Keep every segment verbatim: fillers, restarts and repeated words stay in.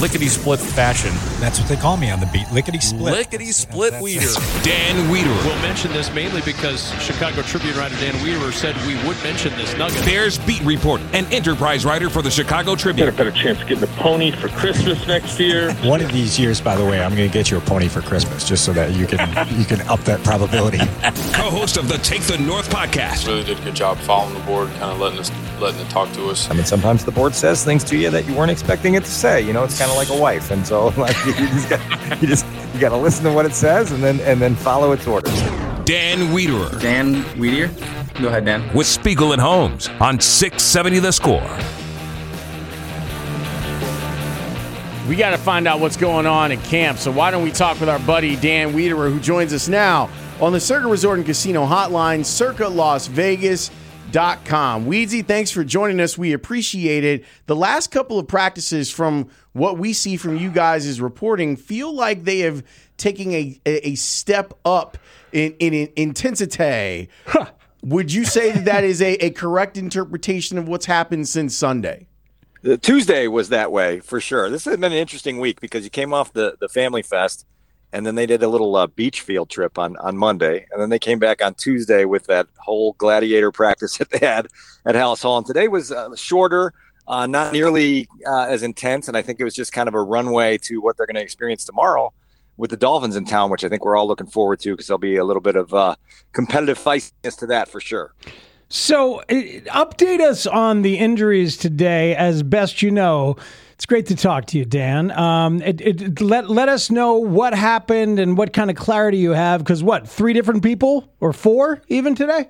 lickety-split fashion. That's what they call me on the beat, lickety-split. Lickety-split Weeder. Dan Wiederer. We'll mention this mainly because Chicago Tribune writer Dan Wiederer said we would mention this nugget. Bears beat reporter and enterprise writer for the Chicago Tribune. Got a better chance of getting a pony for Christmas next year. One of these years, by the way, I'm going to get you a pony for Christmas, just so that you can you can up that probability. Co-host of the Take the North podcast. Really did a good job following the board, kind of letting us letting it talk to us. I mean, sometimes the board says things to you that you weren't expecting it to say. You know, it's kind of like a wife, and so like you just got, you just you got to listen to what it says and then and then follow its orders. Dan Wiederer. Dan Wiederer. Go ahead, Dan. With Spiegel and Holmes on six seventy The Score. We got to find out what's going on at camp, so why don't we talk with our buddy Dan Wiederer, who joins us now on the Circa Resort and Casino Hotline, circa las vegas dot com. Weedsy, thanks for joining us. We appreciate it. The last couple of practices, from what we see from you guys' reporting, feel like they have taken a, a, a step up in, in, in intensity. Huh. Would you say that that is a, a correct interpretation of what's happened since Sunday? The Tuesday was that way for sure. This has been an interesting week because you came off the, the Family Fest, and then they did a little uh, beach field trip on, on Monday, and then they came back on Tuesday with that whole gladiator practice that they had at Hallis Hall. And today was uh, shorter, uh, not nearly uh, as intense, and I think it was just kind of a runway to what they're going to experience tomorrow with the Dolphins in town, which I think we're all looking forward to because there'll be a little bit of uh, competitive feistiness to that for sure. So uh, update us on the injuries today as best you know. It's great to talk to you, Dan. Um, it, it, let, let us know what happened and what kind of clarity you have, because what, three different people or four even today?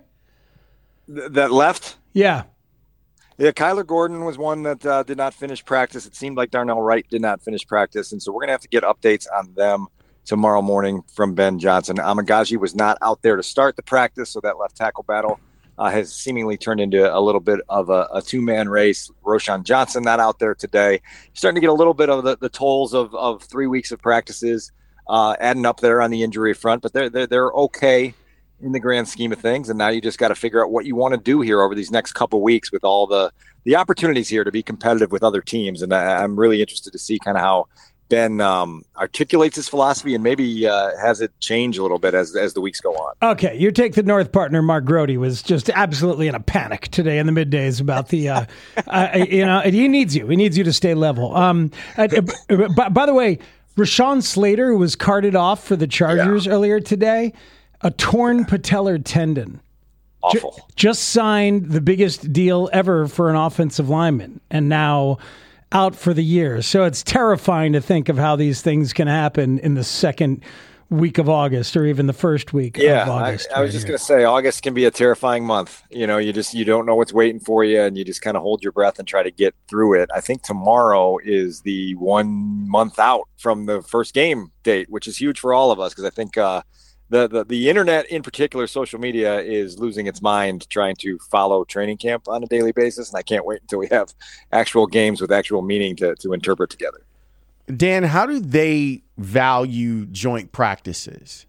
Th- that left? Yeah. Yeah, Kyler Gordon was one that uh, did not finish practice. It seemed like Darnell Wright did not finish practice, and so we're going to have to get updates on them tomorrow morning from Ben Johnson. Amagaji was not out there to start the practice, so that left tackle battle uh, has seemingly turned into a little bit of a, a two-man race. Roshan Johnson not out there today. Starting to get a little bit of the, the tolls of, of three weeks of practices uh, adding up there on the injury front, but they're, they're, they're okay in the grand scheme of things. And now you just got to figure out what you want to do here over these next couple of weeks with all the, the opportunities here to be competitive with other teams. And I, I'm really interested to see kind of how Ben um, articulates his philosophy and maybe uh, has it change a little bit as as the weeks go on. Okay, your Take the North partner, Mark Grody, was just absolutely in a panic today in the middays about the, uh, uh, you know, he needs you. He needs you to stay level. Um, uh, by, by the way, Rashawn Slater, who was carted off for the Chargers yeah. earlier today, a torn patellar tendon. Awful. J- just signed the biggest deal ever for an offensive lineman, and now out for the year. So it's terrifying to think of how these things can happen in the second week of August or even the first week yeah, of August. I, I was right just here. going to say August can be a terrifying month. You know, you just you don't know what's waiting for you, and you just kind of hold your breath and try to get through it. I think tomorrow is the one month out from the first game date, which is huge for all of us because I think uh, the, the the internet, in particular, social media, is losing its mind trying to follow training camp on a daily basis, and I can't wait until we have actual games with actual meaning to to interpret together. Dan, how do they value joint practices?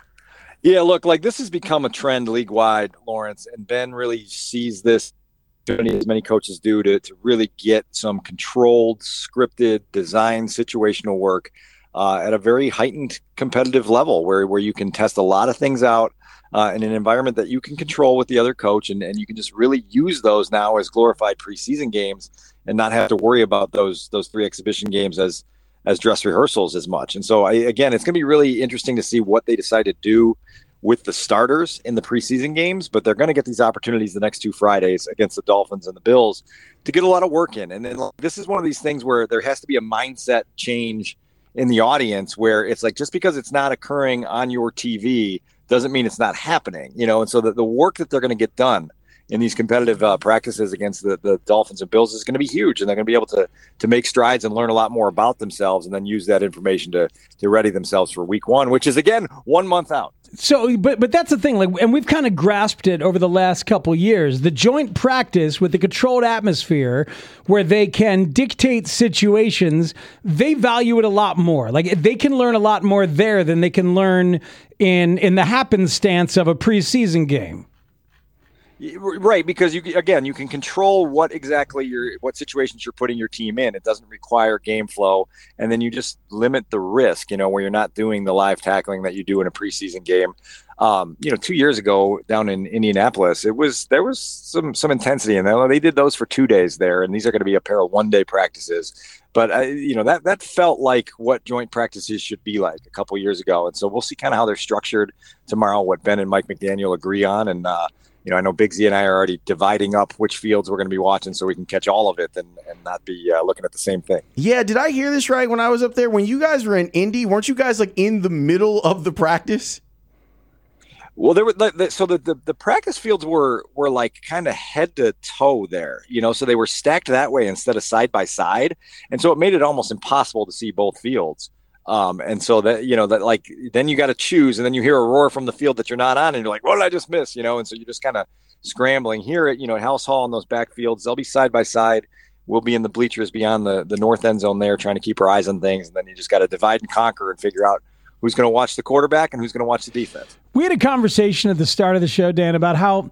Yeah, look, like this has become a trend league-wide, Lawrence, and Ben really sees this, as many coaches do, to, to really get some controlled, scripted, designed situational work uh, at a very heightened competitive level where, where you can test a lot of things out uh, in an environment that you can control with the other coach, and, and you can just really use those now as glorified preseason games and not have to worry about those those three exhibition games as as dress rehearsals as much. And so, I, again, it's going to be really interesting to see what they decide to do with the starters in the preseason games, but they're going to get these opportunities the next two Fridays against the Dolphins and the Bills to get a lot of work in. And then this is one of these things where there has to be a mindset change in the audience where it's like, just because it's not occurring on your T V doesn't mean it's not happening, you know? And so the, the work that they're going to get done in these competitive uh, practices against the, the Dolphins and Bills is going to be huge, and they're going to be able to to make strides and learn a lot more about themselves, and then use that information to to ready themselves for week one, which is again one month out. So, but but that's the thing, like, and we've kind of grasped it over the last couple years. The joint practice with the controlled atmosphere, where they can dictate situations, they value it a lot more. Like they can learn a lot more there than they can learn in in the happenstance of a preseason game. Right, because you again you can control what exactly your what situations you're putting your team in. It doesn't require game flow, and then you just limit the risk. You know, where you're not doing the live tackling that you do in a preseason game. Um, you know, two years ago down in Indianapolis, it was there was some some intensity in there. They did those for two days there, and these are going to be a pair of one day practices. But uh, you know that that felt like what joint practices should be like a couple years ago, and so we'll see kind of how they're structured tomorrow. What Ben and Mike McDaniel agree on, and uh, you know I know Big Z and I are already dividing up which fields we're going to be watching so we can catch all of it and and not be uh, looking at the same thing. Yeah, did I hear this right? When I was up there, when you guys were in Indy, weren't you guys like in the middle of the practice? Well, there were so the, the, the practice fields were were like kind of head to toe there, you know, so they were stacked that way instead of side by side, and so it made it almost impossible to see both fields. Um, and so that you know that like then you got to choose, and then you hear a roar from the field that you're not on, and you're like, what did I just miss? You know, and so you're just kind of scrambling. Here at you know House Hall in those back fields, they'll be side by side. We'll be in the bleachers beyond the the north end zone there, trying to keep our eyes on things, and then you just got to divide and conquer and figure out who's going to watch the quarterback and who's going to watch the defense. We had a conversation at the start of the show, Dan, about how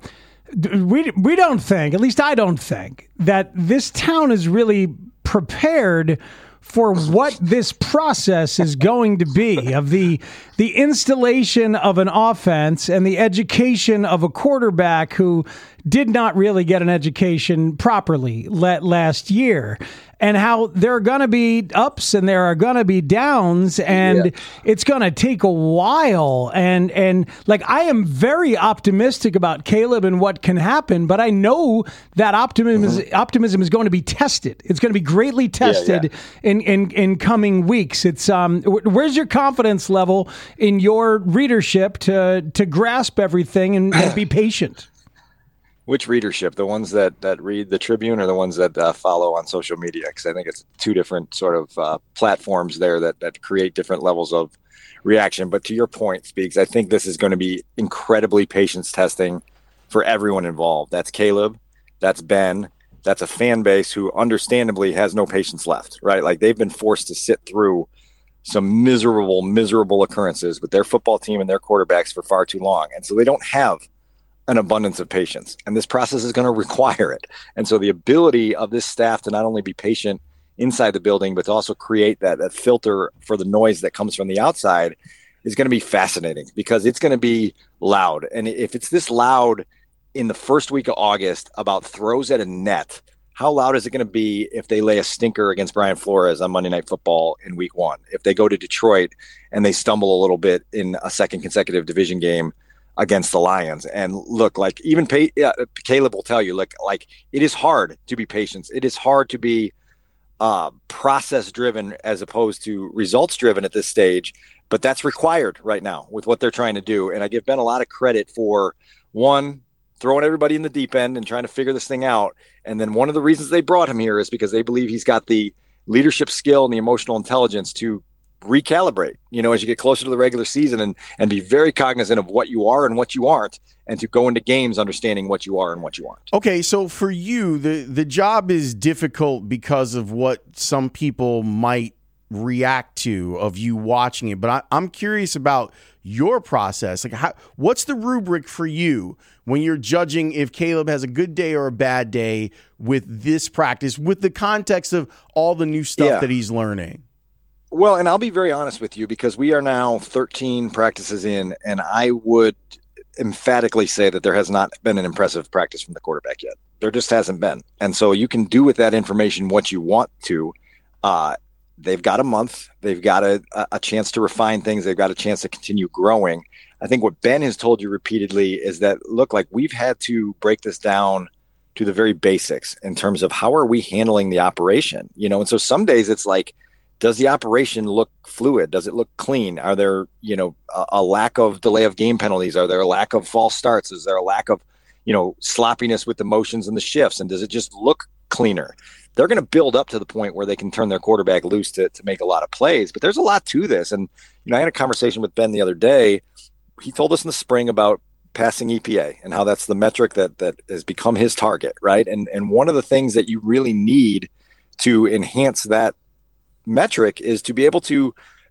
we we don't think, at least I don't think, that this town is really prepared for what this process is going to be of the the installation of an offense and the education of a quarterback who did not really get an education properly last year. And how there are going to be ups and there are going to be downs, and yeah. it's going to take a while. And and like I am very optimistic about Caleb and what can happen, but I know that optimism mm-hmm. is, optimism is going to be tested. It's going to be greatly tested yeah, yeah. in in in coming weeks. It's um, where's your confidence level in your readership to to grasp everything and, and be patient? Which readership? The ones that, that read the Tribune or the ones that uh, follow on social media? Because I think it's two different sort of uh, platforms there that, that create different levels of reaction. But to your point, Speaks, I think this is going to be incredibly patience testing for everyone involved. That's Caleb. That's Ben. That's a fan base who understandably has no patience left, right? Like they've been forced to sit through some miserable, miserable occurrences with their football team and their quarterbacks for far too long. And so they don't have an abundance of patience, and this process is going to require it. And so the ability of this staff to not only be patient inside the building, but to also create that, that filter for the noise that comes from the outside is going to be fascinating, because it's going to be loud. And if it's this loud in the first week of August about throws at a net, how loud is it going to be if they lay a stinker against Brian Flores on Monday Night Football in week one? If they go to Detroit and they stumble a little bit in a second consecutive division game against the Lions. And look, like even pay, uh, Caleb will tell you, like, like it is hard to be patient. It is hard to be uh, process driven as opposed to results driven at this stage, but that's required right now with what they're trying to do. And I give Ben a lot of credit for one, throwing everybody in the deep end and trying to figure this thing out. And then one of the reasons they brought him here is because they believe he's got the leadership skill and the emotional intelligence to recalibrate, you know, as you get closer to the regular season, and and be very cognizant of what you are and what you aren't, and to go into games understanding what you are and what you aren't. Okay, so for you, the the job is difficult because of what some people might react to of you watching it, but I, I'm curious about your process. Like, how, what's the rubric for you when you're judging if Caleb has a good day or a bad day with this practice, with the context of all the new stuff yeah. that he's learning? Well, and I'll be very honest with you, because we are now thirteen practices in, and I would emphatically say that there has not been an impressive practice from the quarterback yet. There just hasn't been. And so you can do with that information what you want to. Uh, they've got a month. They've got a, a chance to refine things. They've got a chance to continue growing. I think what Ben has told you repeatedly is that, look, like we've had to break this down to the very basics in terms of how are we handling the operation, you know? And so some days it's like, does the operation look fluid? Does it look clean? Are there, you know, a, a lack of delay of game penalties? Are there a lack of false starts? Is there a lack of, you know, sloppiness with the motions and the shifts? And does it just look cleaner? They're going to build up to the point where they can turn their quarterback loose to, to make a lot of plays. But there's a lot to this. And, you know, I had a conversation with Ben the other day. He told us in the spring about passing E P A and how that's the metric that that has become his target, right? And and one of the things that you really need to enhance that metric is to be able to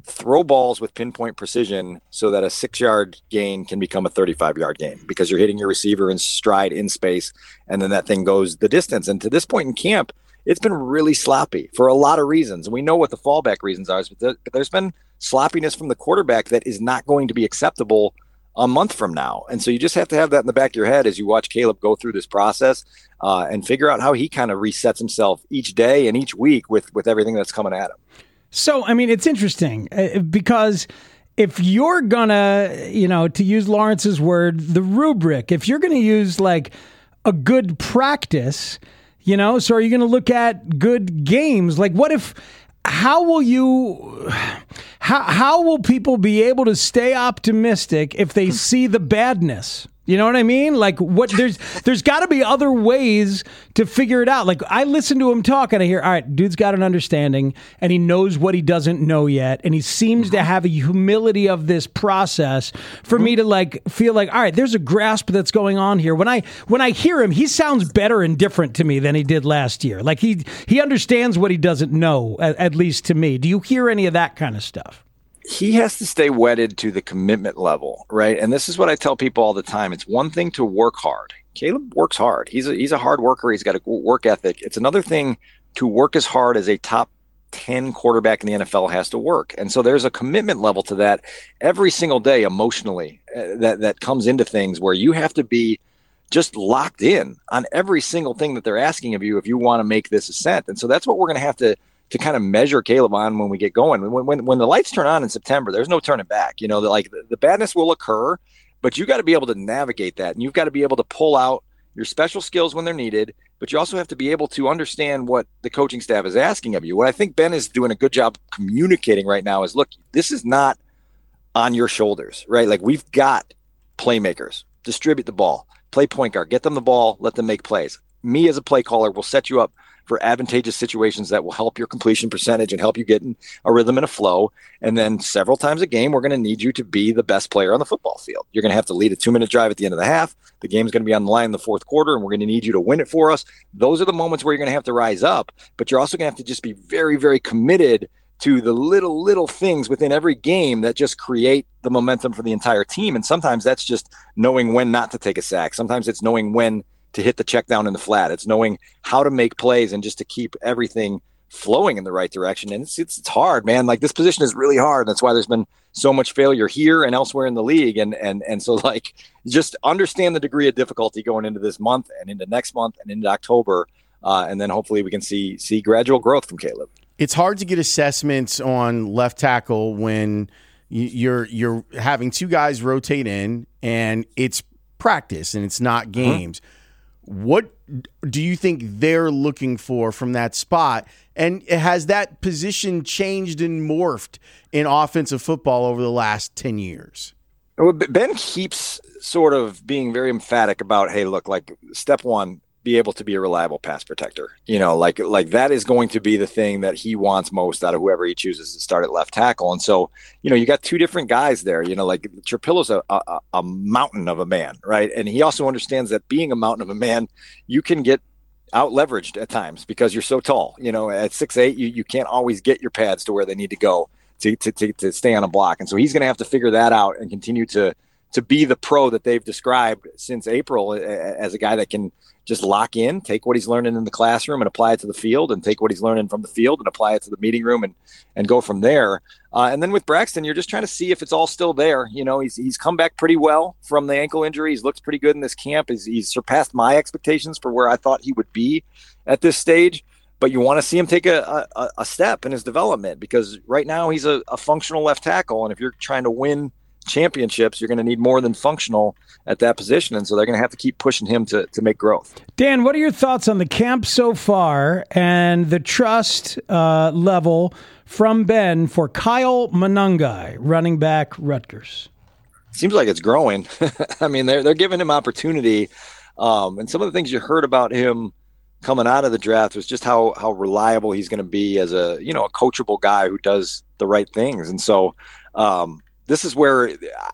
throw balls with pinpoint precision so that a six-yard gain can become a thirty-five-yard gain because you're hitting your receiver in stride in space, and then that thing goes the distance. And to this point in camp, it's been really sloppy for a lot of reasons. And we know what the fallback reasons are, but there's been sloppiness from the quarterback that is not going to be acceptable a month from now. And so you just have to have that in the back of your head as you watch Caleb go through this process uh, and figure out how he kind of resets himself each day and each week with, with everything that's coming at him. So, I mean, it's interesting uh, because if you're gonna, you know, to use Lawrence's word, the rubric, if you're going to use like a good practice, you know, so are you going to look at good games? Like what if, how will you, how, how will people be able to stay optimistic if they see the badness? You know what I mean? Like what there's there's got to be other ways to figure it out. Like I listen to him talk and I hear, all right, dude's got an understanding and he knows what he doesn't know yet. And he seems to have a humility of this process for me to like feel like, all right, there's a grasp that's going on here. When I when I hear him, he sounds better and different to me than he did last year. Like he he understands what he doesn't know, at, at least to me. Do you hear any of that kind of stuff? He has to stay wedded to the commitment level, right? And this is what I tell people all the time. It's one thing to work hard. Caleb works hard. He's a, he's a hard worker. He's got a work ethic. It's another thing to work as hard as a top ten quarterback in the N F L has to work. And so there's a commitment level to that every single day emotionally uh, that, that comes into things where you have to be just locked in on every single thing that they're asking of you if you want to make this ascent. And so that's what we're going to have to to kind of measure Caleb on when we get going. When, when when the lights turn on in September, there's no turning back. You know, the, like the, the badness will occur, but you got to be able to navigate that. And you've got to be able to pull out your special skills when they're needed, but you also have to be able to understand what the coaching staff is asking of you. What I think Ben is doing a good job communicating right now is, look, this is not on your shoulders, right? Like we've got playmakers, distribute the ball, play point guard, get them the ball, let them make plays. Me as a play caller will set you up for advantageous situations that will help your completion percentage and help you get in a rhythm and a flow. And then several times a game, we're going to need you to be the best player on the football field. You're going to have to lead a two-minute drive at the end of the half. The game's going to be on the line in the fourth quarter, and we're going to need you to win it for us. Those are the moments where you're going to have to rise up, but you're also going to have to just be very, very committed to the little, little things within every game that just create the momentum for the entire team. And sometimes that's just knowing when not to take a sack. Sometimes it's knowing when to hit the check down in the flat. It's knowing how to make plays and just to keep everything flowing in the right direction. And it's, it's, it's hard, man. Like this position is really hard. That's why there's been so much failure here and elsewhere in the league. And, and, and so like, just understand the degree of difficulty going into this month and into next month and into October. Uh, and then hopefully we can see, see gradual growth from Caleb. It's hard to get assessments on left tackle when you're, you're having two guys rotate in and it's practice and it's not games. Mm-hmm. What do you think they're looking for from that spot? And has that position changed and morphed in offensive football over the last ten years? Well, Ben keeps sort of being very emphatic about, hey, look, like step one, be able to be a reliable pass protector. You know, like like that is going to be the thing that he wants most out of whoever he chooses to start at left tackle. And so, you know, you got two different guys there. You know, like Trapillo's a, a, a mountain of a man, right? And he also understands that being a mountain of a man, you can get out leveraged at times because you're so tall. You know, at six eight, you, you can't always get your pads to where they need to go to to, to, to stay on a block. And so he's going to have to figure that out and continue to to be the pro that they've described since April as a guy that can just lock in, take what he's learning in the classroom and apply it to the field, and take what he's learning from the field and apply it to the meeting room and, and go from there. Uh, and then with Braxton, you're just trying to see if it's all still there. You know, he's, he's come back pretty well from the ankle injury. He's looked pretty good in this camp. He's, he's surpassed my expectations for where I thought he would be at this stage. But you want to see him take a, a, a step in his development, because right now he's a, a functional left tackle. And if you're trying to win championships, you're going to need more than functional at that position. And so they're going to have to keep pushing him to, to make growth. Dan, what are your thoughts on the camp so far and the trust uh, level from Ben for Kyle Monangai, running back Rutgers? Seems like it's growing. I mean, they're, they're giving him opportunity. Um, and some of the things you heard about him coming out of the draft was just how, how reliable he's going to be as a, you know, a coachable guy who does the right things. And so, um, this is where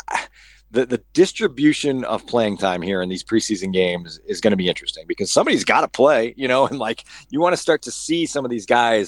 the, the distribution of playing time here in these preseason games is going to be interesting, because somebody's got to play, you know, and like you want to start to see some of these guys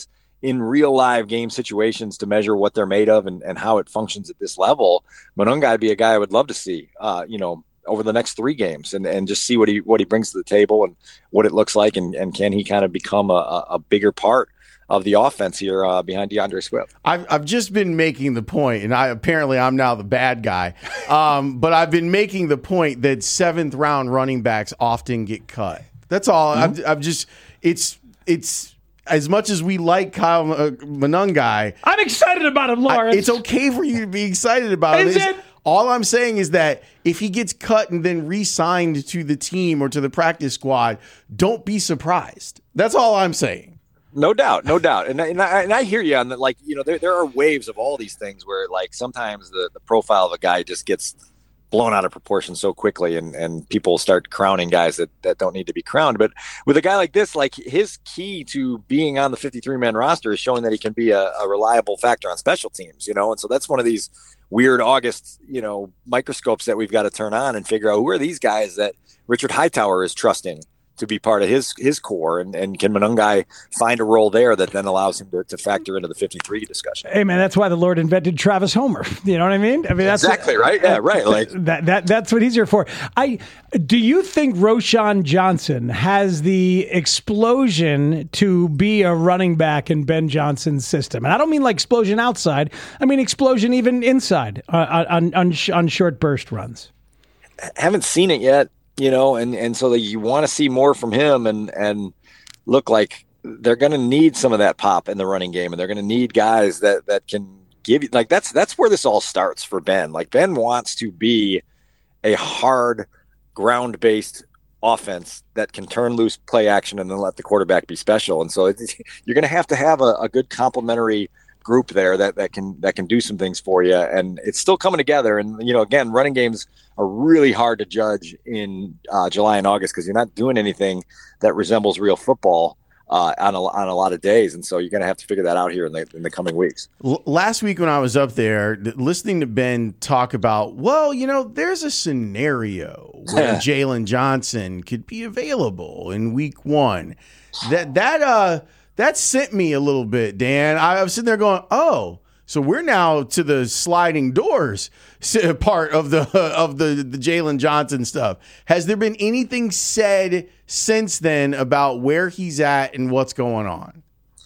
in real live game situations to measure what they're made of and, and how it functions at this level, Monangai would be a guy I would love to see, uh, you know, over the next three games and, and just see what he what he brings to the table and what it looks like, and, and can he kind of become a, a bigger part of the offense here uh, behind DeAndre Swift. I've I've just been making the point, and I apparently I'm now the bad guy, um, but I've been making the point that seventh round running backs often get cut. That's all. Mm-hmm. I've, I've just it's it's. As much as we like Kyle uh, Monangai, I'm excited about him, Lawrence. I, it's okay for you to be excited about is it. it. All I'm saying is that if he gets cut and then re-signed to the team or to the practice squad, don't be surprised. That's all I'm saying. No doubt, no doubt. And I, and I, and I hear you on that. Like, you know, there, there are waves of all these things where, like, sometimes the, the profile of a guy just gets blown out of proportion so quickly, and, and people start crowning guys that, that don't need to be crowned. But with a guy like this, like, his key to being on the fifty-three man roster is showing that he can be a, a reliable factor on special teams, you know? And so that's one of these weird August, you know, microscopes that we've got to turn on and figure out who are these guys that Richard Hightower is trusting to be part of his his core, and, and can Monangai find a role there that then allows him to, to factor into the fifty-three discussion. Hey man, that's why the Lord invented Travis Homer. You know what I mean? I mean that's exactly what, right. Yeah, right. Like that that that's what he's here for. I do you think Roschon Johnson has the explosion to be a running back in Ben Johnson's system? And I don't mean like explosion outside. I mean explosion even inside uh, on on on short burst runs. Haven't seen it yet. You know, and, and so you want to see more from him, and, and look like they're going to need some of that pop in the running game, and they're going to need guys that, that can give you, like, that's, that's where this all starts for Ben. Like, Ben wants to be a hard ground based offense that can turn loose play action and then let the quarterback be special. And so it's, you're going to have to have a, a good complementary group there that, that can, that can do some things for you. And it's still coming together. And, you know, again, running games are really hard to judge in uh, July and August, because you're not doing anything that resembles real football uh, on a, on a lot of days. And so you're going to have to figure that out here in the, in the coming weeks. L- last week when I was up there listening to Ben talk about, well, you know, there's a scenario where Jalen Johnson could be available in week one. That, that, uh, that sent me a little bit, Dan. I was sitting there going, oh, so we're now to the sliding doors part of the of the, the Jalen Johnson stuff. Has there been anything said since then about where he's at and what's going on?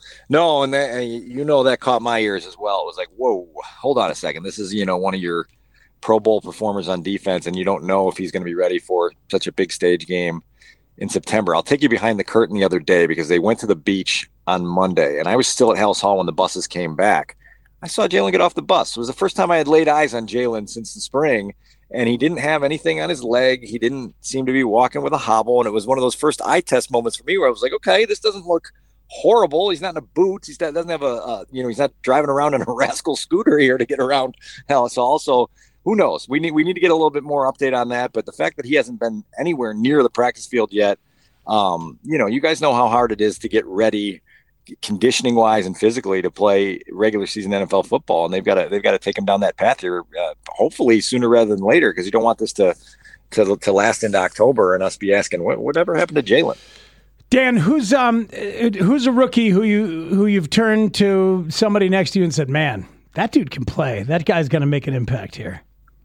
No, and, that, and you know that caught my ears as well. It was like, whoa, hold on a second. This is, you know, one of your Pro Bowl performers on defense, and you don't know if he's going to be ready for such a big stage game in September. I'll take you behind the curtain the other day, because they went to the beach on Monday, and I was still at House Hall when the buses came back. I saw Jalen get off the bus. It was the first time I had laid eyes on Jalen since the spring, and he didn't have anything on his leg. He didn't seem to be walking with a hobble, and it was one of those first eye test moments for me where I was like, okay, this doesn't look horrible. He's not in a boot. He doesn't have a, uh, you know, he's not driving around in a rascal scooter here to get around House Hall. So who knows? We need we need to get a little bit more update on that. But the fact that he hasn't been anywhere near the practice field yet, um, you know, you guys know how hard it is to get ready conditioning wise and physically to play regular season N F L football, and they've got to they've got to take him down that path here, uh, hopefully sooner rather than later, because you don't want this to to to last into October and us be asking what whatever happened to Jalen. Dan, who's um who's a rookie who you who you've turned to somebody next to you and said, man, that dude can play. That guy's going to make an impact here.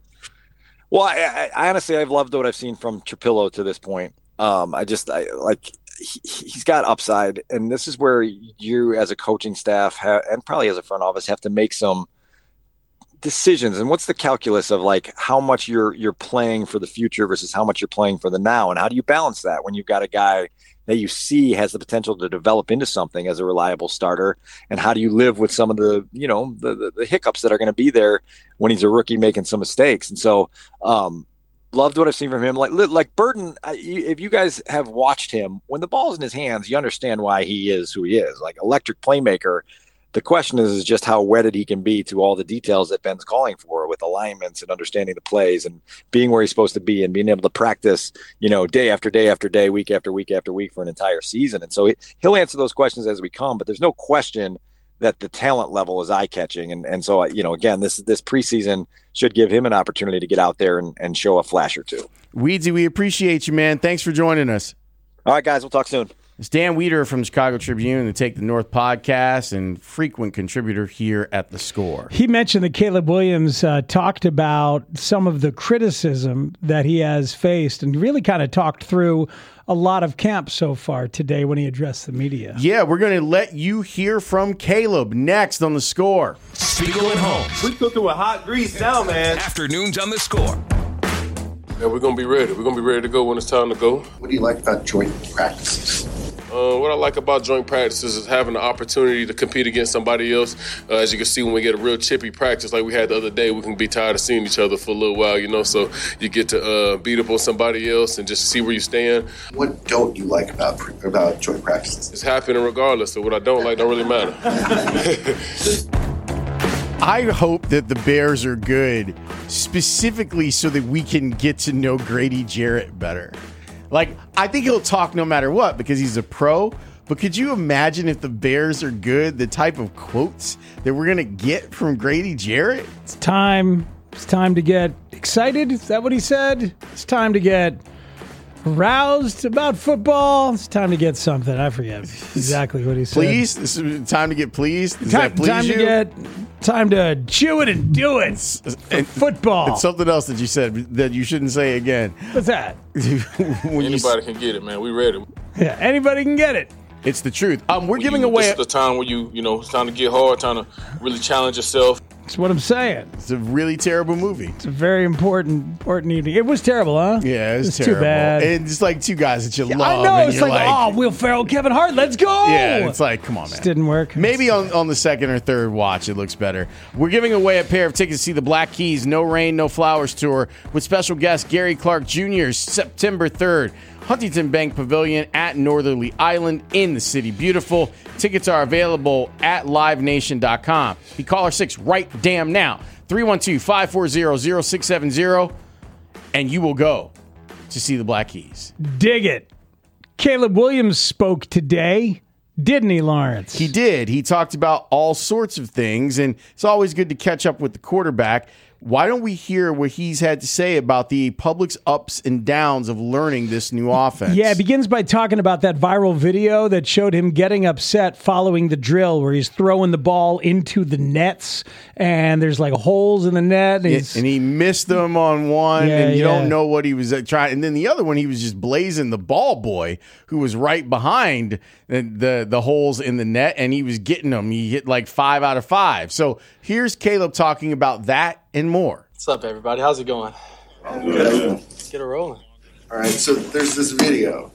Well, I, I honestly I've loved what I've seen from Trapillo to this point. Um, I just I like. He, he's got upside, and this is where you as a coaching staff ha- and probably as a front office have to make some decisions. And what's the calculus of like how much you're you're playing for the future versus how much you're playing for the now, and how do you balance that when you've got a guy that you see has the potential to develop into something as a reliable starter, and how do you live with some of the, you know, the the, the hiccups that are going to be there when he's a rookie making some mistakes. And so um loved what I've seen from him. Like like Burton, if you guys have watched him, when the ball's in his hands, you understand why he is who he is. Like electric playmaker. The question is, is just how wedded he can be to all the details that Ben's calling for with alignments and understanding the plays and being where he's supposed to be and being able to practice, you know, day after day after day, week after week after week for an entire season. And so he'll answer those questions as we come, but there's no question that the talent level is eye-catching. And and so, you know, again, this this preseason should give him an opportunity to get out there and, and show a flash or two. Weedsy, we appreciate you, man. Thanks for joining us. All right, guys, we'll talk soon. It's Dan Wiederer from the Chicago Tribune, the Take the North podcast, and frequent contributor here at The Score. He mentioned that Caleb Williams uh, talked about some of the criticism that he has faced and really kind of talked through a lot of camp so far today when he addressed the media. Yeah, we're going to let you hear from Caleb next on The Score. Spiegel and Holmes. We cook it with hot grease now, man. Afternoons on The Score. Yeah, we're going to be ready. We're going to be ready to go when it's time to go. What do you like about joint practices? Uh, what I like about joint practices is having the opportunity to compete against somebody else. Uh, as you can see, when we get a real chippy practice like we had the other day, we can be tired of seeing each other for a little while, you know, so you get to uh, beat up on somebody else and just see where you stand. What don't you like about about joint practices? It's happening regardless, so what I don't like don't really matter. I hope that the Bears are good, specifically so that we can get to know Grady Jarrett better. Like, I think he'll talk no matter what because he's a pro, but could you imagine if the Bears are good, the type of quotes that we're going to get from Grady Jarrett? It's time. It's time to get excited. Is that what he said? It's time to get roused about football. It's time to get something. I forget exactly what he said. Please? This is time to get pleased? Does time that please time you? to get, time to chew it and do it for and, football. It's something else that you said that you shouldn't say again. What's that? When Anybody you, can get it, man. We ready. Yeah, anybody can get it. It's the truth. Um, we're when giving you, away. This is the time where you, you know, it's time to get hard, time to really challenge yourself. That's what I'm saying. It's a really terrible movie. It's a very important, important evening. It was terrible, huh? Yeah, it was it's terrible. too bad. And it's like two guys that you yeah, love. I know. And It's you're like, like, oh, Will Ferrell, Kevin Hart, let's go. Yeah, it's like, come on, man. Just didn't work. Maybe on, on the second or third watch, it looks better. We're giving away a pair of tickets to see the Black Keys No Rain, No Flowers tour with special guest Gary Clark Junior September third. Huntington Bank Pavilion at Northerly Island in the City Beautiful. Tickets are available at live nation dot com. Be caller six right damn now. three one two, five four zero, zero six seven zero. And you will go to see the Black Keys. Dig it. Caleb Williams spoke today, didn't he, Lawrence? He did. He talked about all sorts of things, and it's always good to catch up with the quarterback. Why don't we hear what he's had to say about the public's ups and downs of learning this new offense? Yeah, it begins by talking about that viral video that showed him getting upset following the drill where he's throwing the ball into the nets and there's like holes in the net. And, yeah, and he missed them on one yeah, and you yeah. don't know what he was trying. And then the other one, he was just blazing the ball boy who was right behind the, the, the holes in the net and he was getting them. He hit like five out of five. So here's Caleb talking about that and more. What's up, everybody? How's it going? Let's get it rolling. All right, so there's this video.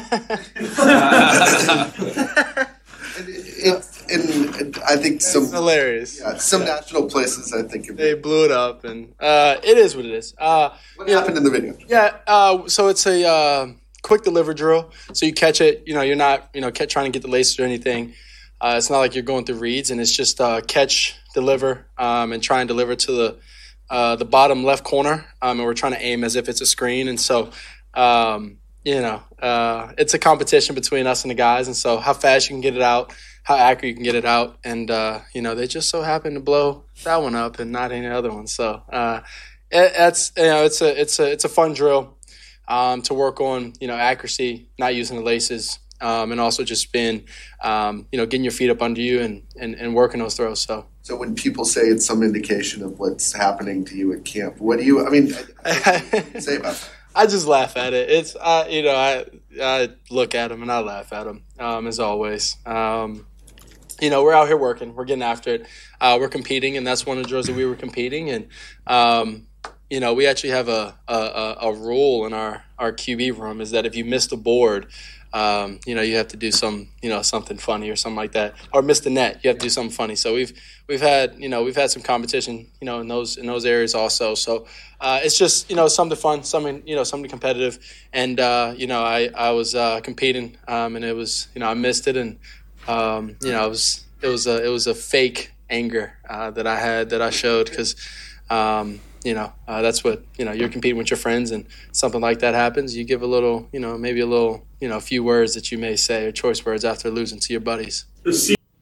it, and, and I think some it's hilarious. Yeah, some yeah. national places, I think, they blew it up, and uh, it is what it is. Uh, what happened know, in the video? Yeah, uh, so it's a uh, quick deliver drill. So you catch it. You know, you're not you know trying to get the laces or anything. Uh, it's not like you're going through reads, and it's just uh, catch, deliver, um, and try and deliver to the uh, the bottom left corner. Um, and we're trying to aim as if it's a screen. And so, um, you know, uh, it's a competition between us and the guys. And so how fast you can get it out, how accurate you can get it out. And, uh, you know, they just so happen to blow that one up and not any other one. So uh, it, that's, you know, it's a, it's a, it's a fun drill um, to work on, you know, accuracy, not using the laces. Um, and also just being, um, you know, getting your feet up under you and, and, and working those throws. So, so when people say it's some indication of what's happening to you at camp, what do you? I mean, say about that? I just laugh at it. It's, uh, you know, I I look at them and I laugh at them um, as always. Um, you know, we're out here working, we're getting after it, uh, we're competing, and that's one of the drills that we were competing. And um, you know, we actually have a a, a rule in our our Q B room is that if you miss the board. Um, you know, you have to do some, you know, something funny or something like that, or miss the net. You have to do something funny. So we've we've had, you know, we've had some competition, you know, in those in those areas also. So uh, it's just, you know, something fun, something, you know, something competitive. And uh, you know, I I was uh, competing, um, and it was, you know, I missed it, and um, you know, it was it was a it was a fake anger uh, that I had that I showed because. Um, You know, uh, that's what, you know, you're competing with your friends and something like that happens. You give a little, you know, maybe a little, you know, a few words that you may say or choice words after losing to your buddies.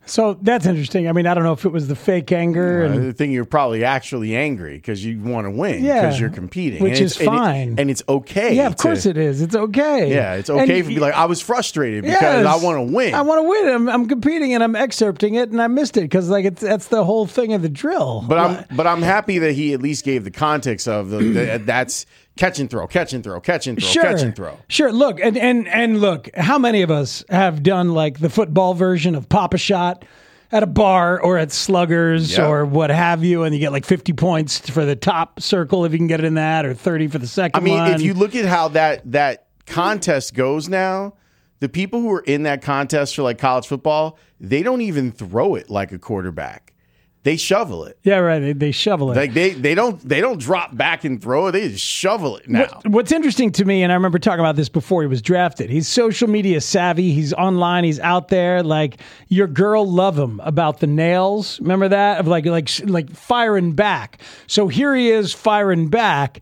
So that's interesting. I mean, I don't know if it was the fake anger. Uh, and the thing you're probably actually angry because you want to win Yeah, because you're competing. which And is it's- and it- fine. And, it's okay. Yeah, of to- course it is. It's okay. Yeah, it's okay And to be like, I was frustrated because Yes. I want to win. I want to win. I'm, I'm competing and I'm excerpting it and I missed it because like it's that's the whole thing of the drill. But I'm but I'm happy that he at least gave the context of the, the that's catch and throw, catch and throw, catch and throw, Sure. catch and throw. Sure. Look, and, and and look, how many of us have done like the football version of Pop a Shot at a bar or at Sluggers Yeah. or what have you, and you get like fifty points for the top circle if you can get it in that, or thirty for the second I mean, one. if you look at how that that contest goes now, the people who are in that contest for like college football, they don't even throw it like a quarterback. They shovel it. Yeah, right. They, they shovel it. Like they they don't they don't drop back and throw it. They just shovel it now. What, what's interesting to me, and I remember talking about this before he was drafted, he's social media savvy. He's online. He's out there. Like your girl love him about the nails. Remember that? Of like like like firing back. So here he is firing back.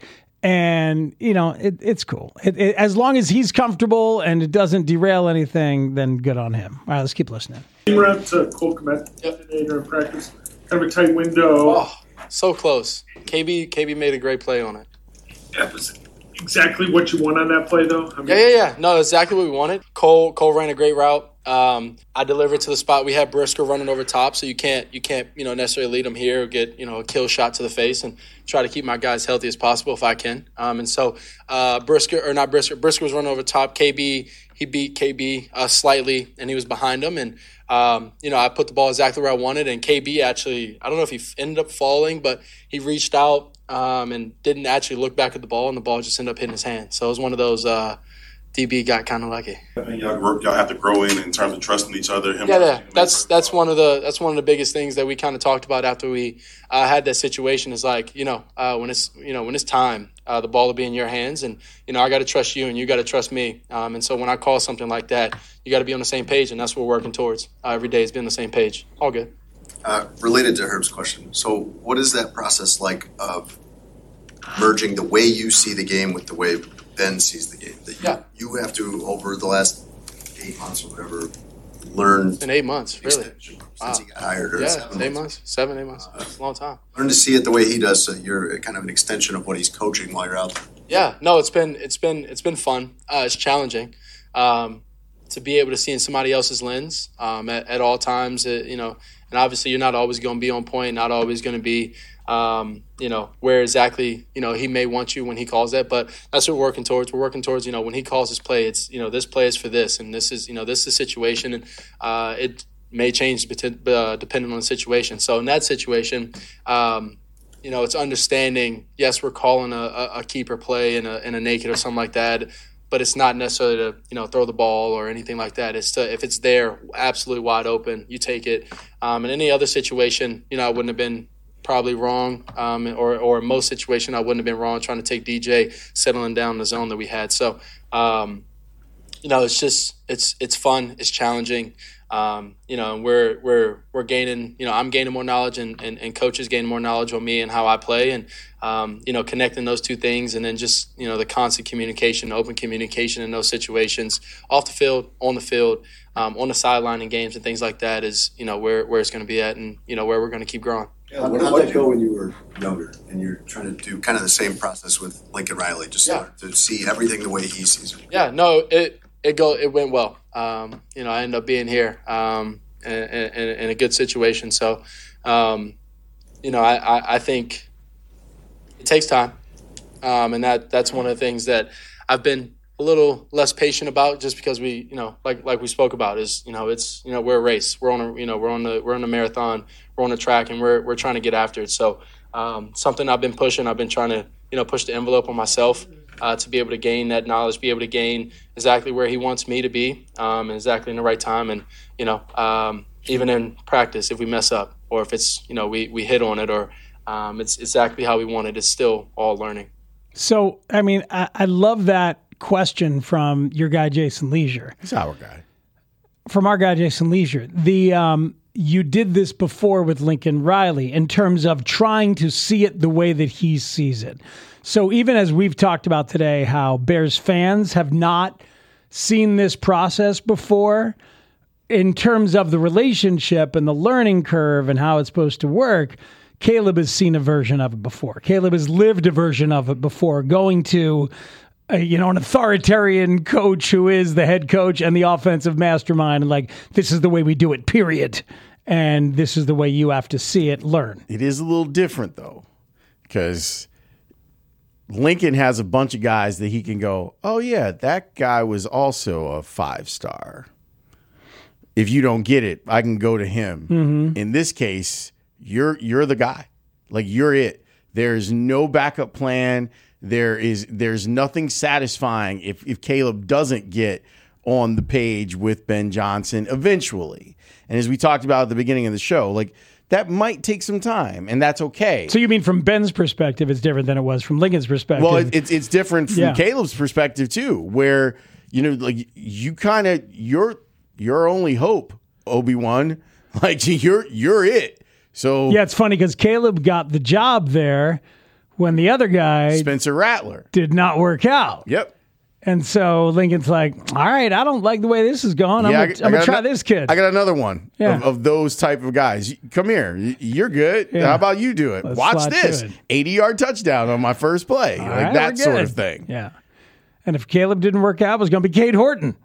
And, you know, it, it's cool. It, it, as long as he's comfortable and it doesn't derail anything, then good on him. All right, let's keep listening. Team rep to Cole Kmet today during practice. Kind of a tight window. Oh, so close. K B K B made a great play on it. That was exactly what you want on that play, though. I mean, Yeah, yeah, yeah. No, exactly what we wanted. Cole Cole ran a great route. Um, I delivered to the spot. We had Brisker running over top, so you can't you can't you know necessarily lead him here or get you know a kill shot to the face, and try to keep my guys healthy as possible if I can. Um, and so uh, Brisker or not Brisker, Brisker was running over top. K B he beat K B uh, slightly, and he was behind him, and um, you know I put the ball exactly where I wanted, and K B actually I don't know if he ended up falling, but he reached out um, and didn't actually look back at the ball, and the ball just ended up hitting his hand. So it was one of those. Uh, D B got kind of lucky. I think y'all, grow, y'all have to grow in in terms of trusting each other. Him Yeah, yeah. That's that's one of the that's one of the biggest things that we kind of talked about after we uh, had that situation. Is like you know uh, when it's you know when it's time, uh, the ball will be in your hands, and you know I got to trust you, and you got to trust me. Um, and so when I call something like that, you got to be on the same page, and that's what we're working towards uh, every day. Is being on the same page. All good. Uh, related to Herb's question, so what is that process like of merging the way you see the game with the way Ben sees the game? That you, Yeah. you have to, over the last eight months or whatever, learn. In eight months, really. Since Wow. he got hired, or Yeah, seven eight months. months, seven, eight months. That's a long time. Learn to see it the way he does, so you're kind of an extension of what he's coaching while you're out there. Yeah, no, it's been it's been it's been fun. Uh, it's challenging um, to be able to see in somebody else's lens um, at, at all times. It, you know, and obviously you're not always going to be on point, not always going to be, um, you know, where exactly you know he may want you when he calls that. But that's what we're working towards. We're working towards you know when he calls his play, it's you know this play is for this, and this is you know this is the situation, and uh, it may change uh, depending on the situation. So in that situation. Um, You know, it's understanding, yes, we're calling a, a keeper play in a, in a naked or something like that, but it's not necessarily to, you know, throw the ball or anything like that. It's to, if it's there, absolutely wide open, you take it. Um, in any other situation, you know, I wouldn't have been probably wrong, um, or, or in most situation, I wouldn't have been wrong trying to take D J, settling down the zone that we had. So, um, you know, it's just, it's it's fun, it's challenging. Um, you know, we're we're we're gaining. You know, I'm gaining more knowledge, and, and, and coaches gaining more knowledge on me and how I play, and um, you know, connecting those two things, and then just you know the constant communication, open communication in those situations, off the field, on the field, um, on the sideline in games and things like that is you know where where it's going to be at, and you know where we're going to keep growing. Yeah, how did that go when you were younger and you're trying to do kind of the same process with Lincoln Riley, just Yeah. to see everything the way he sees it? Yeah, no, it it go it went well. Um, you know, I ended up being here um, in, in, in a good situation. So, um, you know, I, I, I think it takes time, um, and that that's one of the things that I've been a little less patient about, just because we, you know, like like we spoke about, is you know, it's you know, we're a race, we're on a you know, we're on the we're on a marathon, we're on a track, and we're we're trying to get after it. So, um, something I've been pushing, I've been trying to you know, push the envelope on myself. Uh, to be able to gain that knowledge, be able to gain exactly where he wants me to be, um, and exactly in the right time. And, you know, um, even in practice, if we mess up or if it's, you know, we, we hit on it or um, it's exactly how we want it, it's still all learning. So, I mean, I, I love that question from your guy, Jason Leisure. He's our guy. From our guy, Jason Leisure. The, um, you did this before with Lincoln Riley in terms of trying to see it the way that he sees it. So even as we've talked about today, how Bears fans have not seen this process before, in terms of the relationship and the learning curve and how it's supposed to work, Caleb has seen a version of it before. Caleb has lived a version of it before, going to a, you know, an authoritarian coach who is the head coach and the offensive mastermind, and like, this is the way we do it, period. And this is the way you have to see it, learn. It is a little different, though, because Lincoln has a bunch of guys that he can go, oh, yeah, that guy was also a five-star. If you don't get it, I can go to him. Mm-hmm. In this case, you're you're the guy. Like, you're it. There's no backup plan. There is there's nothing satisfying if, if Caleb doesn't get on the page with Ben Johnson eventually. And as we talked about at the beginning of the show, like, that might take some time, and that's okay. So you mean from Ben's perspective, it's different than it was from Lincoln's perspective? Well, it, it's it's different from Yeah. Caleb's perspective too, where you know, like, you kind of your your only hope, Obi-Wan, like you're you're it. So yeah, it's funny because Caleb got the job there when the other guy, Spencer Rattler, did not work out. Yep. And so Lincoln's like, all right, I don't like the way this is going. I'm Yeah, I- going I to got try ano- this kid. I got another one Yeah. of, of those type of guys. Come here, Y- you're good. Yeah. How about you do it? Let's Watch slide to this, it. eighty-yard touchdown on my first play, All like right, that we're sort good. of thing. Yeah. And if Caleb didn't work out, it was going to be Cade Horton.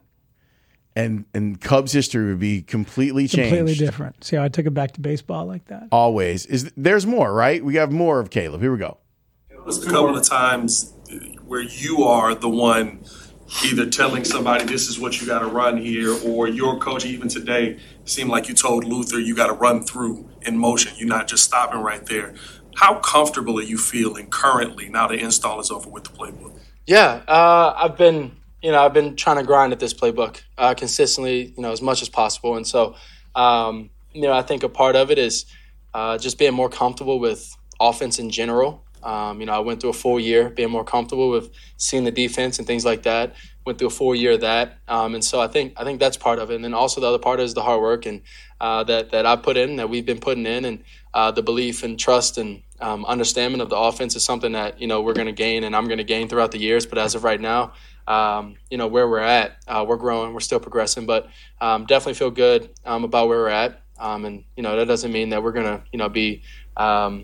And and Cubs history would be completely changed. Completely different. See how I took it back to baseball like that? Always is. There's more, right? We have more of Caleb. Here we go. There's a couple of times where you are the one either telling somebody this is what you got to run here, or your coach, even today, seemed like you told Luther you got to run through in motion. You're not just stopping right there. How comfortable are you feeling currently now the install is over with the playbook? Yeah, uh, I've been, you know, I've been trying to grind at this playbook uh, consistently, you know, as much as possible. And so, um, you know, I think a part of it is uh, just being more comfortable with offense in general. Um, you know, I went through a full year being more comfortable with seeing the defense and things like that. Went through a full year of that, um, and so I think I think that's part of it. And then also the other part is the hard work and uh, that that I put in, that we've been putting in, and uh, the belief and trust and um, understanding of the offense is something that, you know, we're going to gain and I'm going to gain throughout the years. But as of right now, um, you know, where we're at, uh, we're growing, we're still progressing, but um, definitely feel good um, about where we're at. Um, and you know, that doesn't mean that we're going to, you know, be um,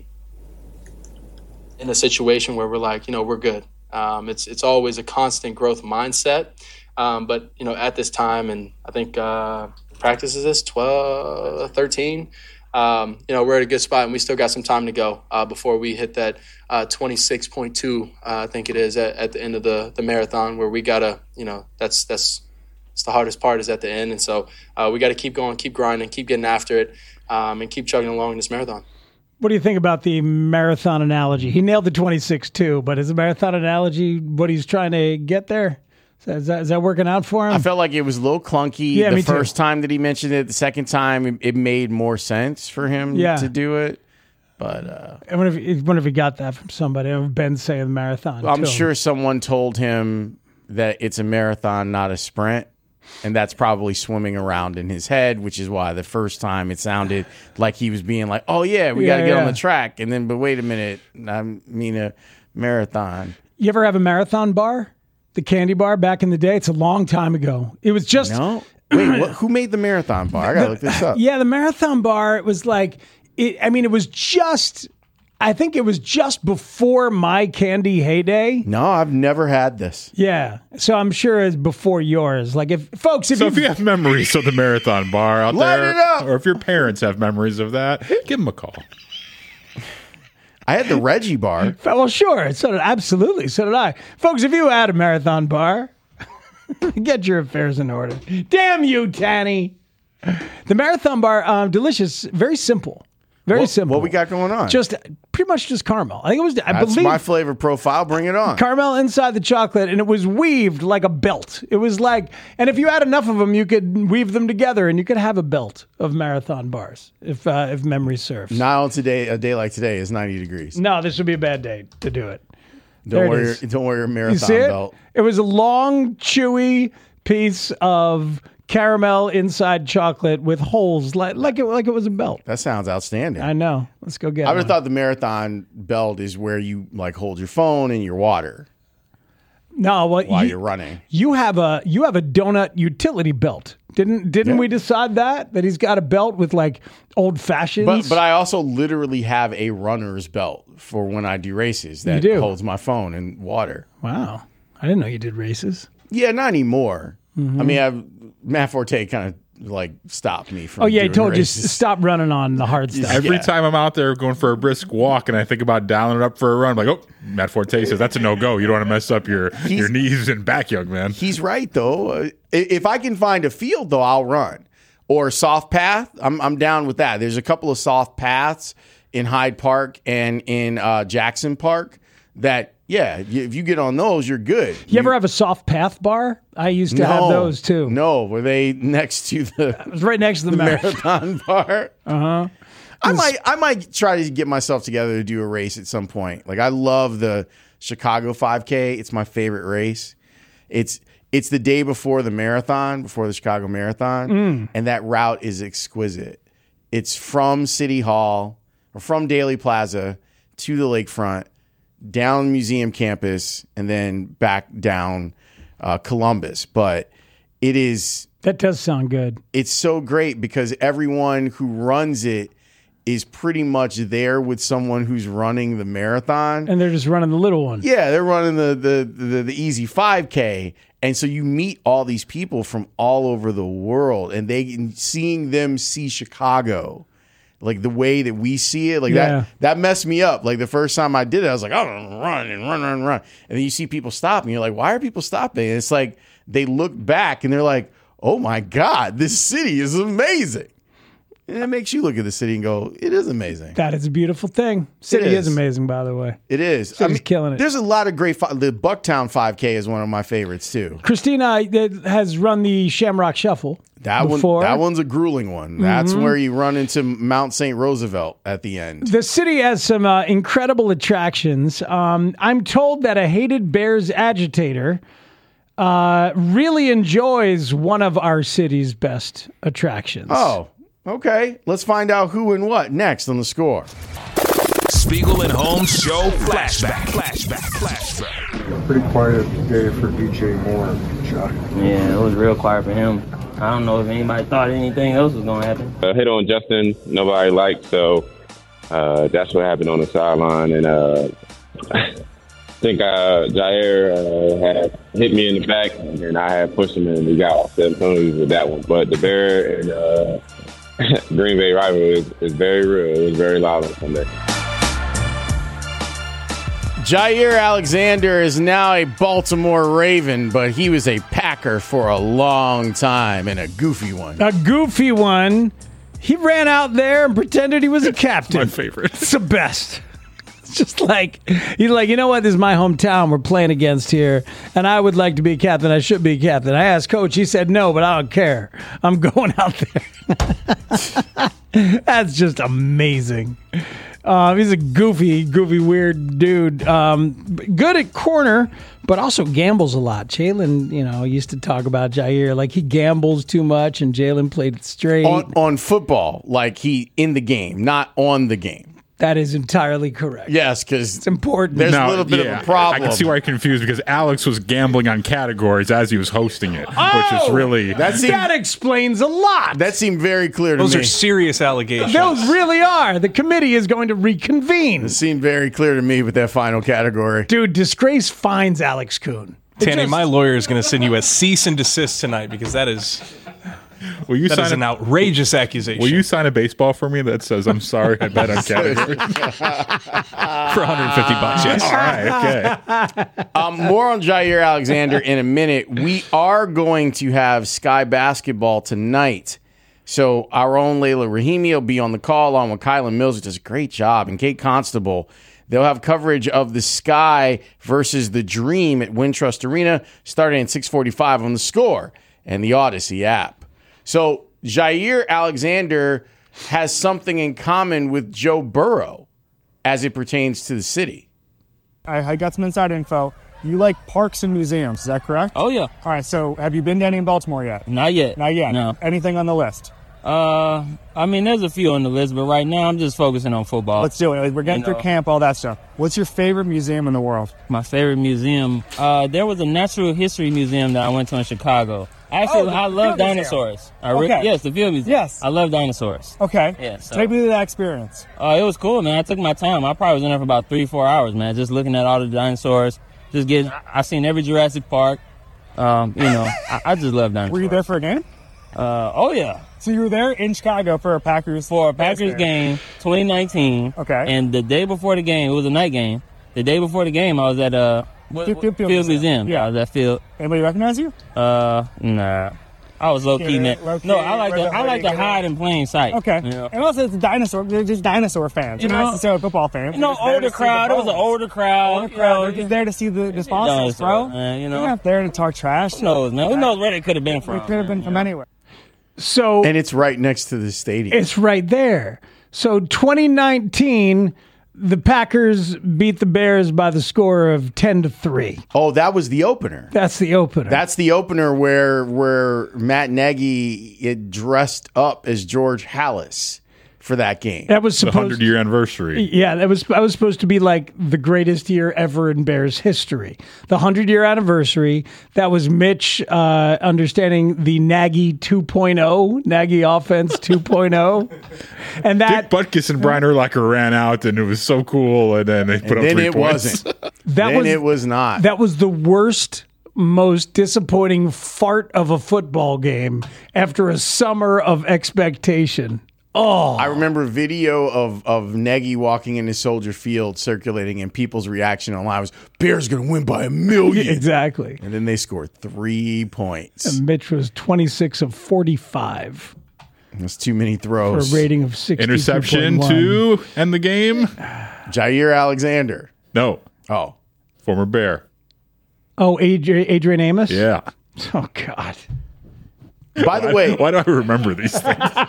in a situation where we're like, you know, we're good. Um, it's it's always a constant growth mindset, um, but you know, at this time, and I think uh, practice is this twelve, thirteen. Um, you know, we're at a good spot, and we still got some time to go uh, before we hit that uh, twenty-six point two. Uh, I think it is at, at the end of the, the marathon, where we gotta, you know, that's that's it's the hardest part is at the end, and so uh, we got to keep going, keep grinding, keep getting after it, um, and keep chugging along in this marathon. What do you think about the marathon analogy? He nailed the twenty-six too, but is the marathon analogy what he's trying to get there? Is that, is that working out for him? I felt like it was a little clunky Yeah, the me too. first time that he mentioned it. The second time, it, it made more sense for him Yeah. to do it. But uh, I wonder if, I wonder if he got that from somebody. Ben's saying the marathon. I'm too. sure someone told him that it's a marathon, not a sprint. And that's probably swimming around in his head, which is why the first time it sounded like he was being like, oh, yeah, we got to Yeah, get yeah. on the track. And then, but wait a minute, I mean a marathon. You ever have a marathon bar? The candy bar back in the day? It's a long time ago. It was just. No? Wait, what, who made the marathon bar? I got to look this up. Yeah, the marathon bar, it was like, it, I mean, it was just, I think it was just before my candy heyday. No, I've never had this. Yeah. So I'm sure it's before yours. Like, if folks, if So you if you have memories of the marathon bar out Light there, it up! or if your parents have memories of that, give them a call. I had the Reggie bar. Well, sure. So did absolutely. So did I. Folks, if you had a marathon bar, get your affairs in order. Damn you, Tanny. The marathon bar, um, delicious, very simple. Very What- simple. what we got going on? Just pretty much just caramel. I think it was, I That's believe, my flavor profile. Bring it on. caramel inside the chocolate, and it was weaved like a belt. It was like, and if you had enough of them, you could weave them together, and you could have a belt of marathon bars, if uh, if memory serves. Not on today. A day like today is ninety degrees. No, this would be a bad day to do it. Don't There it wear. is. Your, don't wear your You marathon see it? belt. It was a long, chewy piece of caramel inside chocolate with holes, like like it like it was a belt. That sounds outstanding. I know. Let's go get I would one. have thought the marathon belt is where you like hold your phone and your water. No, well, while you, you're running. You have a you have a donut utility belt. Didn't didn't Yeah. we decide that that he's got a belt with like old fashions? But but I also literally have a runner's belt for when I do races that You do? holds my phone and water. Wow, I didn't know you did races. Yeah, not anymore. Mhm. I mean, I've, Matt Forte kind of like stopped me from. Oh yeah, he doing told you races. s- stop running on the hard stuff. Every time I'm out there going for a brisk walk and I think about dialing it up for a run, I'm like, oh, Matt Forte says that's a no-go. You don't want to mess up your, your knees and back, young man. He's right though. Uh, i- If I can find a field though, I'll run or soft path. I'm I'm down with that. There's a couple of soft paths in Hyde Park and in uh, Jackson Park that. Yeah, you- if you get on those, you're good. You ever have a soft path bar? I used to have No. those too. No, were they next to the? It was right next to the, the mar- marathon bar. Uh huh. I might I might try to get myself together to do a race at some point. Like I love the Chicago five K. It's my favorite race. It's it's the day before the marathon, before the Chicago Marathon, Mm. and that route is exquisite. It's from City Hall or from Daly Plaza to the lakefront, down Museum Campus, and then back down uh, Columbus. But it is That does sound good. it's so great because everyone who runs it is pretty much there with someone who's running the marathon. And they're just running the little one. Yeah, they're running the the the, the easy five K. And so you meet all these people from all over the world, and they seeing them see Chicago like the way that we see it, like Yeah. that that messed me up. Like the first time I did it, I was like, I'm gonna run and run, run, run. And then you see people stop and you're like, why are people stopping? And it's like they look back and they're like, oh my God, this city is amazing. And it makes you look at the city and go, it is amazing. That is a beautiful thing. City is. is. amazing, by the way. It is. City's killing it. There's a lot of great. Fi- the Bucktown five K is one of my favorites too. Christina uh, has run the Shamrock Shuffle. That before. one. That one's a grueling one. That's Mhm. where you run into Mount Saint Roosevelt at the end. The city has some uh, incredible attractions. Um, I'm told that a hated Bears agitator uh, really enjoys one of our city's best attractions. Oh, okay. Let's find out who and what next on the Score. Spiegel and Holmes Show Flashback. Flashback. Flashback. Pretty quiet day for D J Moore, Chuck. Yeah, it was real quiet for him. I don't know if anybody thought anything else was going to happen. Uh, hit on Justin, nobody liked, so uh, that's what happened on the sideline. And uh, I think uh, Jair uh, had hit me in the back, and I had pushed him, and we got seven penalties with that one. But the Bear and uh, Green Bay rivalry is, is very real. It was very loud on Sunday. Jair Alexander is now a Baltimore Raven, but he was a Packer for a long time and a goofy one. A goofy one. He ran out there and pretended he was a captain. My favorite. It's the best. It's just like, he's like, you know what? This is my hometown we're playing against here, and I would like to be a captain. I should be a captain. I asked Coach. He said no, but I don't care. I'm going out there. That's just amazing. Uh, he's a goofy, goofy, weird dude. Um, good at corner, but also gambles a lot. Jalen, you know, used to talk about Jair like he gambles too much, and Jalen played it straight. On, on football, like he in the game, not on the game. That is entirely correct. Yes, because it's important. There's No, a little bit yeah, of a problem. I can see why you're confused because Alex was gambling on categories as he was hosting it, Oh! which is really That seemed, that explains a lot. that seemed very clear to Those me. are serious allegations. Those really are. The committee is going to reconvene. It seemed very clear to me with that final category. Dude, disgrace finds Alex Kuhn. It Tanny, just- my lawyer is going to send you a cease and desist tonight because that is Will you that sign is a, an outrageous accusation. Will you sign a baseball for me that says I'm sorry I bet on categories? for one hundred fifty bucks? Yes. All right, okay. Um, more on Jair Alexander in a minute. We are going to have Sky Basketball tonight. So our own Layla Rahimi will be on the call along with Kylan Mills, who does a great job, and Kate Constable. They'll have coverage of the Sky versus the Dream at Wintrust Arena starting at six forty-five on the Score and the Odyssey app. So Jair Alexander has something in common with Joe Burrow as it pertains to the city. I, I got some inside info. You like parks and museums, is that correct? Oh, yeah. All right, so have you been to any in Baltimore yet? Not yet. Not yet. No. Anything on the list? Uh, I mean, there's a few on the list, but right now I'm just focusing on football. Let's do it. We're getting You through know. camp, all that stuff. What's your favorite museum in the world? My favorite museum. Uh, there was a natural history museum that I went to in Chicago. Actually, Oh, the I Field love Museum. dinosaurs. I re- Okay. Yes, the Field Museum. Yes. I love dinosaurs. Okay. Yeah, so- Take me to that experience. Uh, it was cool, man. I took my time. I probably was in there for about three, four hours, man, just looking at all the dinosaurs. Just getting, I seen every Jurassic Park. Um, you know, I, I just love dinosaurs. Were you there for a game? Uh, oh yeah. So you were there in Chicago for a Packers for a Packers game, twenty nineteen. Okay. And the day before the game, it was a night game. The day before the game, I was at uh what- Field- what- Field Field, Museum. Museum. Yeah. I was at Field. Anybody recognize you? Uh, nah. I was low key, Yeah, man. low-key, No, I like to wasn't I like to ready to hide in plain sight. Okay. You know? And also, it's a dinosaur. They're just dinosaur fans. You You're know- not necessarily football fans. You know, They're just there older to see the crowd. It was an bones. older crowd. Older crowd. They're just there to see the, the fossils, Dinosaur, bro. man, you know. They're not there to talk trash. Who knows, man? Who knows where they could have been It from? could have been from anywhere. So And it's right next to the stadium. it's right there. So twenty nineteen, the Packers beat the Bears by the score of ten to three. Oh, that was the opener. That's the opener. That's the opener where where Matt Nagy it dressed up as George Halas for that game. That was The supposed hundred year anniversary. Yeah, that was that was supposed to be like the greatest year ever in Bears history. The hundred year anniversary. That was Mitch uh, understanding the Nagy two point oh, Nagy offense two point oh, and that Dick Butkus and Brian Urlacher ran out, and it was so cool. And then they put And up then three it points. wasn't. that then was it was not. that was the worst, most disappointing fart of a football game after a summer of expectation. Oh, I remember a video of of Nagy walking into Soldier Field circulating, and people's reaction online was, Bears going to win by a million. Exactly. And then they scored three points. And Mitch was twenty-six of forty-five That's too many for throws. a rating of sixty. Interception to end the game. Jair Alexander. No. Oh. Former Bear. Oh, Adrian, Adrian Amos? Yeah. Oh, God. By the Why- way, why do I remember these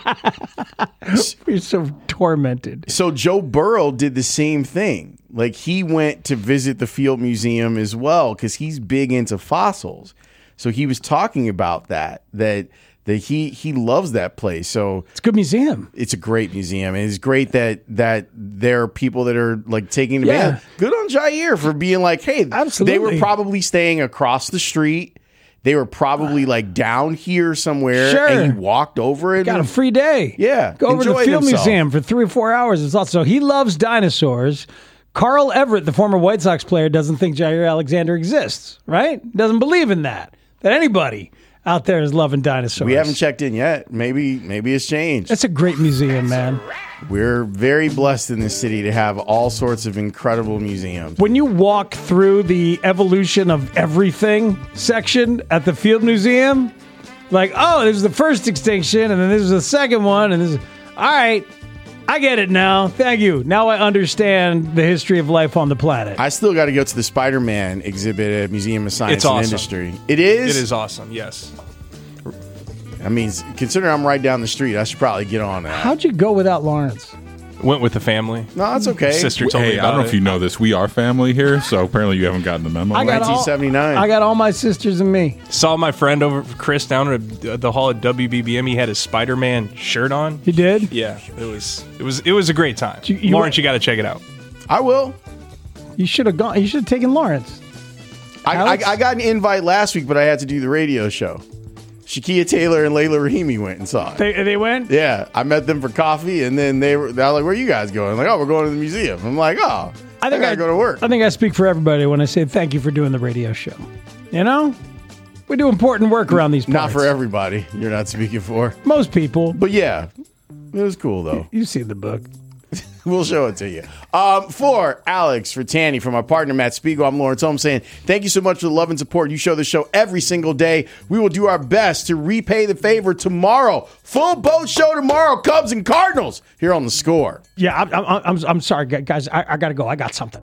things? We're so tormented. So Joe Burrow did the same thing. Like he went to visit the Field Museum as well because he's big into fossils. So he was talking about that, that that he he loves that place. So it's a good museum. It's a great museum. And it's great that that there are people that are like taking the Yeah. man. Good on Jair for being like, hey, Absolutely. they were probably staying across the street. They were probably like down here somewhere, Sure. and he walked over it. Got a and- free day. Yeah, Go over to the enjoyed Field himself. Museum for three or four hours. It's also, he loves dinosaurs. Carl Everett, the former White Sox player, doesn't think Jair Alexander exists, right? Doesn't believe in that. That anybody out there is loving dinosaurs. We haven't checked in yet. Maybe maybe it's changed. It's a great museum, man. We're very blessed in this city to have all sorts of incredible museums. When you walk through the evolution of everything section at the Field Museum, like, oh, this is the first extinction, and then this is the second one, and this is, all right, I get it now. Thank you. Now I understand the history of life on the planet. I still got to go to the Spider-Man exhibit at Museum of Science It's and awesome. Industry. It is? It is awesome, yes. I mean, considering I'm right down the street, I should probably get on that. How'd you go without Lawrence? Went with the family. No, that's okay. Sister told Hey, me I about don't know it. if you know this. We are family here, so apparently you haven't gotten the memo. I got all- nineteen seventy-nine. I got all my sisters and me. Saw my friend over, Chris, down at the hall at W B B M. He had his Spider-Man shirt on. You did? Yeah, it was it was it was a great time. You- you- Lawrence, you got to check it out. I will. You should have gone. You should have taken Lawrence. I, I, Alex? I got an invite last week, but I had to do the radio show. Shakia Taylor and Layla Rahimi went and saw it. They, they went? Yeah, I met them for coffee, and then they were, they were like, where are you guys going? I'm like, oh, we're going to the museum. I'm like, oh, I, think gotta I- go to work. I think I speak for everybody when I say thank you for doing the radio show. You know? We do important work around these parts. Not for everybody. You're not speaking for. Most people. But yeah, it was cool, though. You see the book. We'll show it to you. Um, for Alex, for Tanny, for my partner Matt Spiegel, I'm Lawrence Holmes saying thank you so much for the love and support. You show the show every single day. We will do our best to repay the favor tomorrow. Full boat show tomorrow. Cubs and Cardinals here on The Score. Yeah, I'm, I'm, I'm, I'm sorry, guys. I, I got to go. I got something.